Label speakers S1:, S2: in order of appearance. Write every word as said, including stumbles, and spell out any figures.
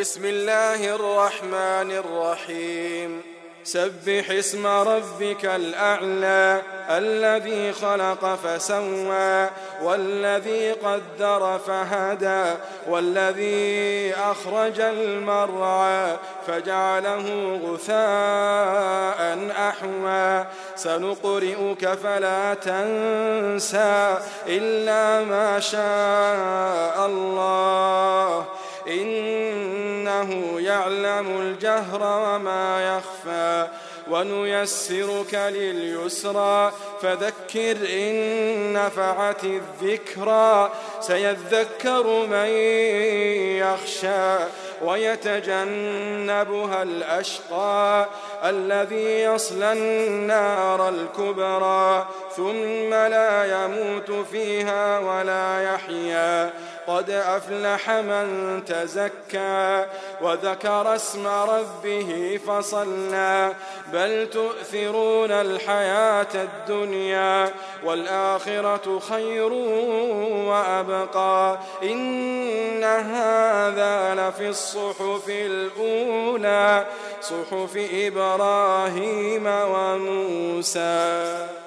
S1: بسم الله الرحمن الرحيم سبح اسم ربك الأعلى الذي خلق فسوى والذي قدر فهدى والذي أخرج المرعى فجعله غثاء أحوى سنقرئك فلا تنسى إلا ما شاء الله إنه يعلم الجهر وما يخفى ونيسرك لليسرى فذكر إن نفعت الذكرى سيذكر من يخشى ويتجنبها الأشقى الذي يصلى النار الكبرى ثم لا يموت فيها ولا يحيا قد أفلح من تزكى وذكر اسم ربه فصلى بل تؤثرون الحياة الدنيا والآخرة خير وأبقى إن هذا لفي الصحف الأولى صحف إبراهيم وموسى.